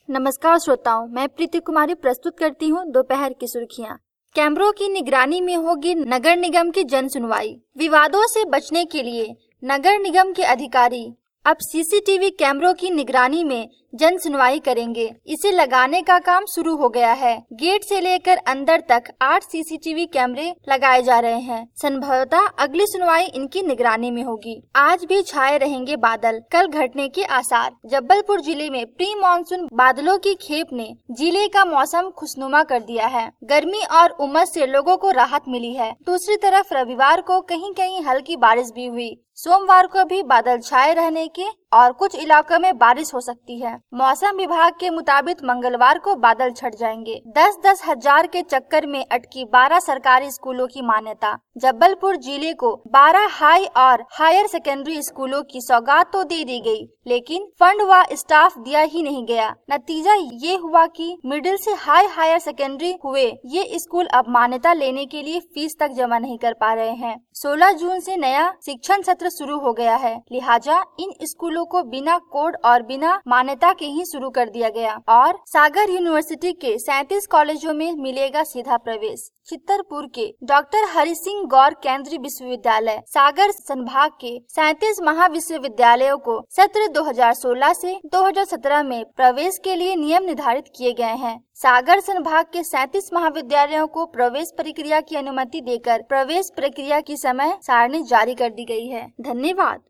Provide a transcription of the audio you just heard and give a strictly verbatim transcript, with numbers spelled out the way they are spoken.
नमस्कार श्रोताओं, मैं प्रीति कुमारी प्रस्तुत करती हूँ दोपहर की सुर्खियाँ। कैमरों की निगरानी में होगी नगर निगम की जन सुनवाई। विवादों से बचने के लिए नगर निगम के अधिकारी अब सीसीटीवी कैमरों की निगरानी में जन सुनवाई करेंगे। इसे लगाने का काम शुरू हो गया है। गेट से लेकर अंदर तक आठ सीसीटीवी कैमरे लगाए जा रहे हैं। संभवतः अगली सुनवाई इनकी निगरानी में होगी। आज भी छाए रहेंगे बादल, कल घटने के आसार। जबलपुर जिले में प्री मानसून बादलों की खेप ने जिले का मौसम खुशनुमा कर दिया है। गर्मी और उमस से लोगों को राहत मिली है। दूसरी तरफ रविवार को कहीं कहीं हल्की बारिश भी हुई। सोमवार को भी बादल छाए रहने के और कुछ इलाकों में बारिश हो सकती है। मौसम विभाग के मुताबिक मंगलवार को बादल छट जाएंगे। दस दस हजार के चक्कर में अटकी बारह सरकारी स्कूलों की मान्यता। जबलपुर जिले को बारह हाई और हायर सेकेंडरी स्कूलों की सौगात तो दे दी गई, लेकिन फंड व स्टाफ दिया ही नहीं गया। नतीजा ये हुआ कि मिडिल से हाई हायर सेकेंडरी हुए ये स्कूल अब मान्यता लेने के लिए फीस तक जमा नहीं कर पा रहे हैं। सोलह जून से नया शिक्षण सत्र शुरू हो गया है, लिहाजा इन स्कूलों को बिना कोड और बिना मान्यता के ही शुरू कर दिया गया और सागर यूनिवर्सिटी के सैंतीस कॉलेजों में मिलेगा सीधा प्रवेश। चित्तरपुर के डॉक्टर हरि सिंह गौर केंद्रीय विश्वविद्यालय सागर संभाग के सैंतीस महाविश्वविद्यालयों को सत्र दो हज़ार सोलह से दो हज़ार सत्रह में प्रवेश के लिए नियम निर्धारित किए गए हैं। सागर संभाग के सैंतीस महाविद्यालयों को प्रवेश प्रक्रिया की अनुमति देकर प्रवेश प्रक्रिया की समय सारणी जारी कर दी गई है। धन्यवाद।